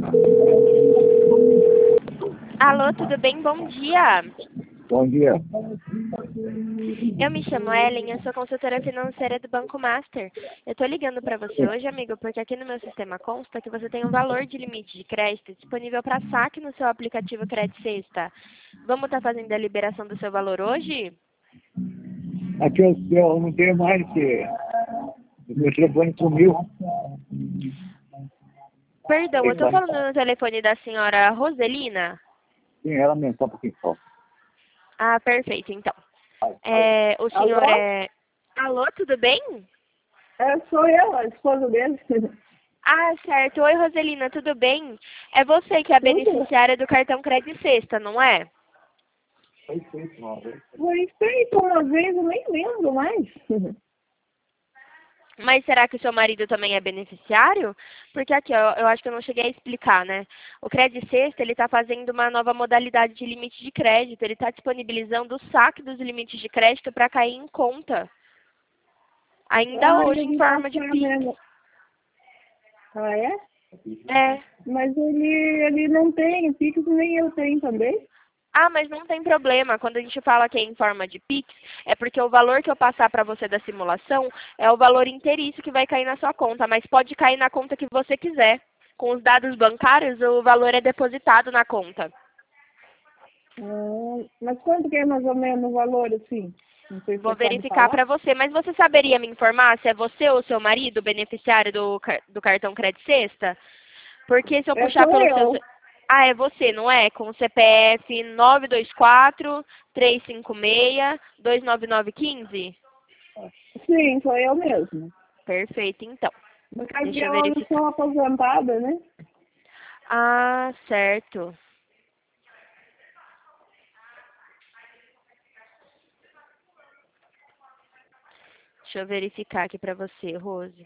Alô, tudo bem? Bom dia. Bom dia. Eu me chamo Ellen, eu sou consultora financeira do Banco Master. Eu estou ligando para você hoje, amigo, porque aqui no meu sistema consta que você tem um valor de limite de crédito disponível para saque no seu aplicativo Crédito Sexta. Vamos estar fazendo a liberação do seu valor hoje? Aqui eu não tenho mais que o meu telefone sumiu. Perdão, eu estou falando no telefone da senhora Roselina? Sim, ela mesmo, só um pouquinho só. Ah, perfeito, então. Vai. O senhor Alô? é... Alô, tudo bem? Sou eu, a esposa dele. Ah, certo. Oi, Roselina, tudo bem? É você que é a Tudo? beneficiária do cartão Crédito Sexta, não é? Foi feito uma vez. Foi feito uma vez, eu nem lembro mais. Mas será que o seu marido também é beneficiário? Porque aqui, ó, eu acho que eu não cheguei a explicar, né? O Crédito Sexta, ele está fazendo uma nova modalidade de limite de crédito. Ele está disponibilizando o saque dos limites de crédito para cair em conta. Ainda hoje em Ele forma de passar PIX. mesmo. Ah, é? É. Mas ele não tem, Pix nem eu tenho também. Ah, mas não tem problema. Quando a gente fala que é em forma de PIX, é porque o valor que eu passar para você da simulação é o valor inteiriço que vai cair na sua conta, mas pode cair na conta que você quiser. Com os dados bancários, o valor é depositado na conta. Mas quanto que é mais ou menos o valor, assim? Não sei se Vou você pode verificar falar. para você, mas você saberia me informar se é você ou seu marido o beneficiário do cartão Crédito Sexta? Porque se eu puxar Sou pelo seu... eu. Ah, é você, não é? Com o CPF 924-356-29915? Sim, sou eu mesmo. Perfeito, então. No caso de Deixa eu ela não verificar. sou aposentada, né? Ah, certo. Deixa eu verificar aqui para você, Rose.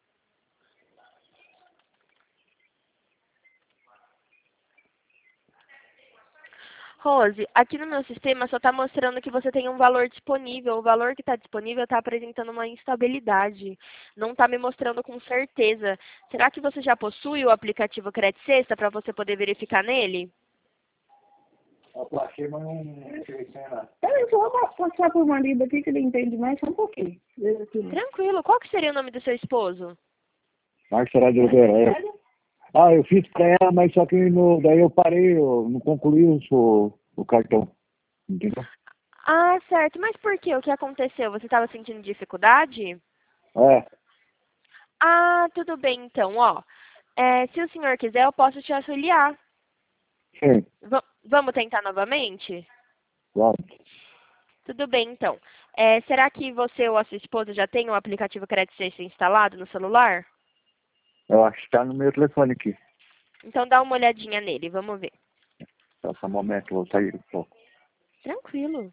Rose, aqui no meu sistema só está mostrando que você tem um valor disponível. O valor que está disponível está apresentando uma instabilidade. Não está me mostrando com certeza. Será que você já possui o aplicativo Crédito Sexta para você poder verificar nele? Eu plaquei, mas não cheguei sem nada. Peraí, só vou passar pro marido aqui que ele entende mais, só um pouquinho. Veja aqui, né? Tranquilo. Qual que seria o nome do seu esposo? Marcos será de Oliveira. Eu fiz pra ela, mas só que daí eu parei, eu não concluí o cartão. Entendeu? Ah, certo. Mas por quê? O que aconteceu? Você estava sentindo dificuldade? É, Ah, tudo bem então, ó. Se o senhor quiser, eu posso te auxiliar. sim, Vamos tentar novamente? claro. Tudo bem, então. Será que você ou a sua esposa já tem o aplicativo Crédito Sexta instalado no celular? Eu acho que tá no meu telefone aqui. Então dá uma olhadinha nele, vamos ver. Só um momento, eu vou sair um pouco. Tranquilo.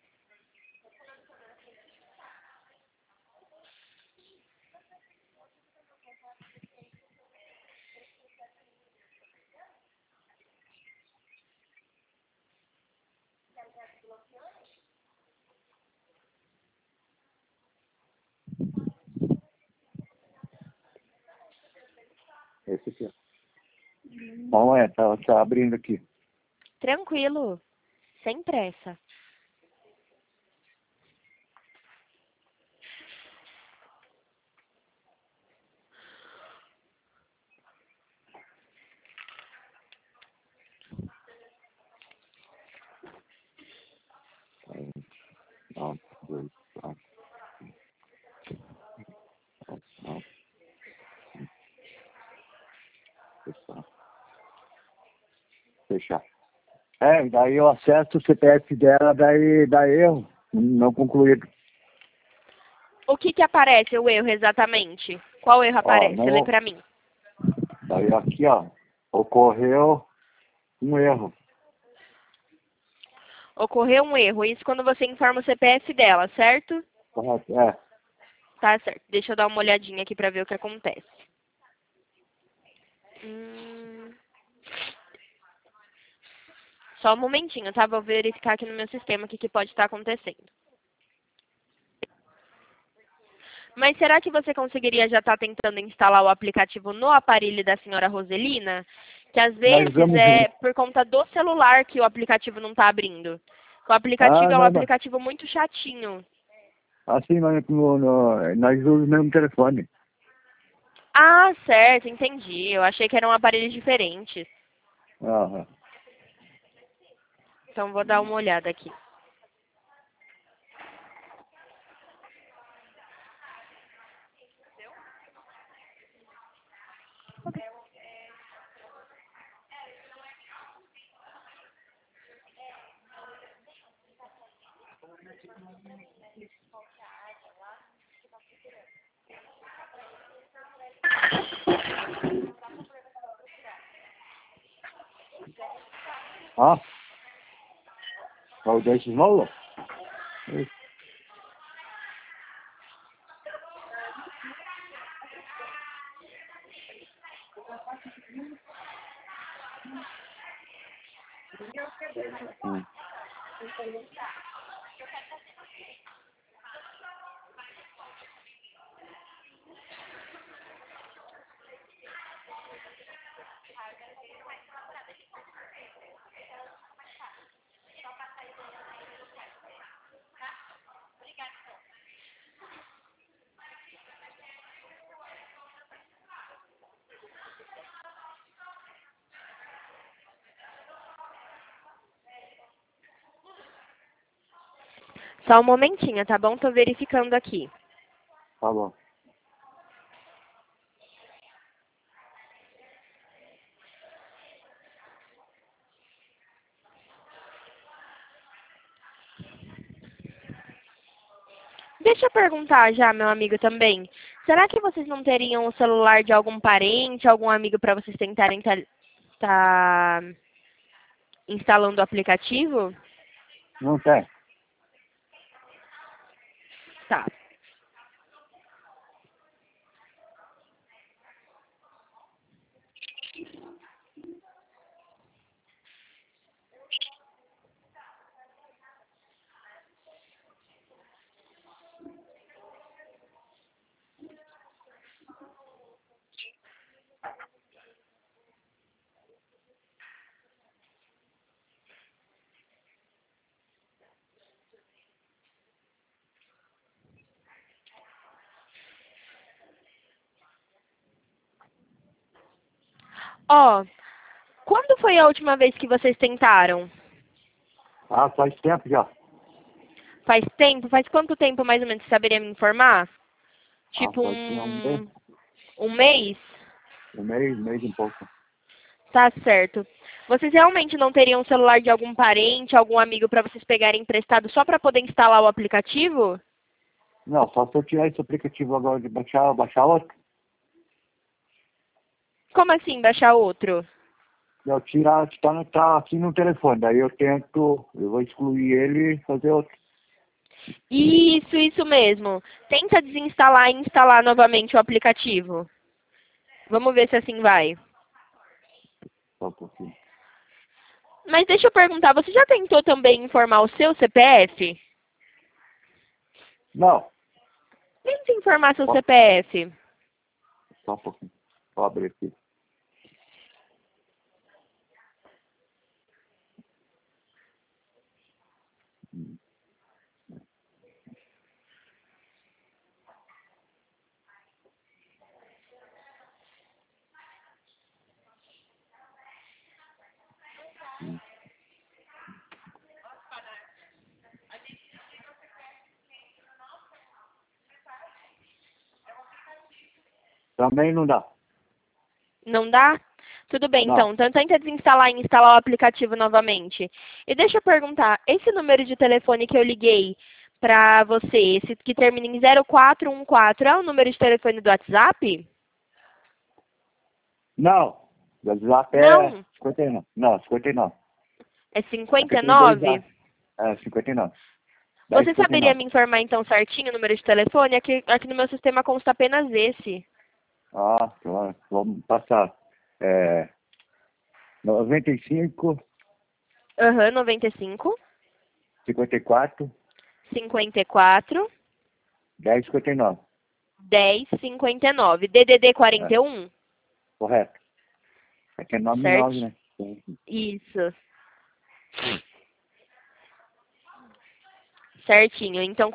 Esse aqui, ó. Bom, tá abrindo aqui. Tranquilo. Sem pressa. Um, dois, quatro, não, fechar. Daí eu acesso o CPF dela, daí dá erro, não concluído. O que que aparece o erro exatamente? Qual erro Ó, aparece? Lê pra mim. daí aqui, ó, ocorreu um erro. Ocorreu um erro. Isso quando você informa o CPF dela, certo? Correto? Tá certo. Deixa eu dar uma olhadinha aqui pra ver o que acontece. Só um momentinho, tá? Vou verificar aqui no meu sistema o que que pode estar acontecendo. Mas será que você conseguiria já estar tentando instalar o aplicativo no aparelho da senhora Roselina? Que às Nós vezes vamos é junto. por conta do celular que o aplicativo não está abrindo. O aplicativo é um Não, não. aplicativo muito chatinho. Assim, nós usamos o mesmo telefone. Ah, certo, entendi. Eu achei que eram aparelhos diferentes. Aham. Então vou dar uma olhada aqui. Ah, o desse small? Só um momentinho, tá bom? Tô verificando aqui. Tá bom. Deixa eu perguntar já, meu amigo, também. Será que vocês não teriam o celular de algum parente, algum amigo para vocês tentarem tá instalando o aplicativo? Não tem. Tá. Ó, quando foi a última vez que vocês tentaram? Ah, faz tempo já. Faz tempo? Faz quanto tempo mais ou menos? Você saberia me informar? Ah, Tipo pode ser um mês. um mês? Um mês e um pouco. Tá certo. Vocês realmente não teriam um celular de algum parente, algum amigo para vocês pegarem emprestado só para poder instalar o aplicativo? Não, só se eu tirar esse aplicativo agora de baixar outro. Como assim, baixar outro? Eu tirar, tá aqui no telefone. Daí eu vou excluir ele e fazer outro. Isso mesmo. Tenta desinstalar e instalar novamente o aplicativo. Vamos ver se assim vai. Só um pouquinho. Mas deixa eu perguntar, você já tentou também informar o seu CPF? Não, Tenta informar seu só, CPF. só um pouquinho. Vou abrir aqui. Também não dá. Não dá? Tudo bem, Não. então tenta desinstalar e instalar o aplicativo novamente. E deixa eu perguntar, esse número de telefone que eu liguei para você, esse que termina em 0414, é o número de telefone do WhatsApp? Não. O WhatsApp é Não, 59. Não, 59. é É que tem dois 59? lá. É, 59. Você saberia 10,59. me informar então certinho o número de telefone? Aqui no meu sistema consta apenas esse. Ah, claro. Vamos passar. É, 95, Aham, 95, 54, 54, 10,59. 10, 59. DDD É, 41? correto. Aqui é 99, Certo. né? Isso. Certinho. Então,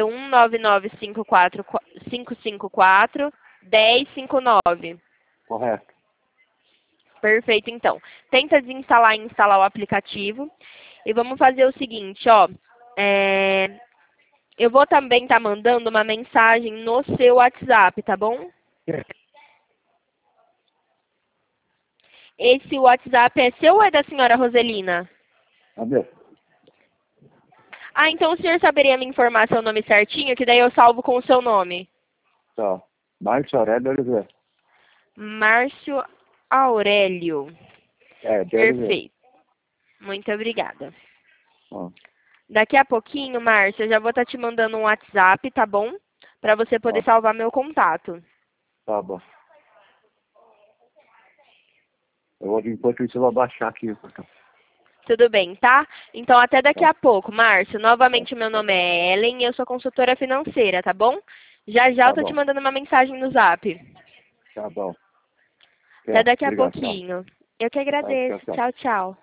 41-9954-554-1059. Correto. Perfeito, então. Tenta desinstalar e instalar o aplicativo. E vamos fazer o seguinte, ó. Eu vou também estar mandando uma mensagem no seu WhatsApp, tá bom? Esse WhatsApp é seu ou é da senhora Roselina? Cadê? Ah, então o senhor saberia me informar seu nome certinho, que daí eu salvo com o seu nome. Tá. Márcio Aurélio Oliveira. Márcio Aurélio. É, de Oliveira. Perfeito. Muito obrigada. Ó, Daqui a pouquinho, Márcio, eu já vou estar te mandando um WhatsApp, tá bom? Para você poder salvar meu contato. tá bom. Enquanto isso, eu vou baixar aqui. Então. Tudo bem, tá? Então, até daqui a pouco, Márcio. Novamente, meu nome é Ellen e eu sou consultora financeira, tá bom? Já já eu tô te mandando uma mensagem no Zap. Tá bom. Até daqui a Obrigado, pouquinho. Eu que agradeço. tchau. Tchau, tchau.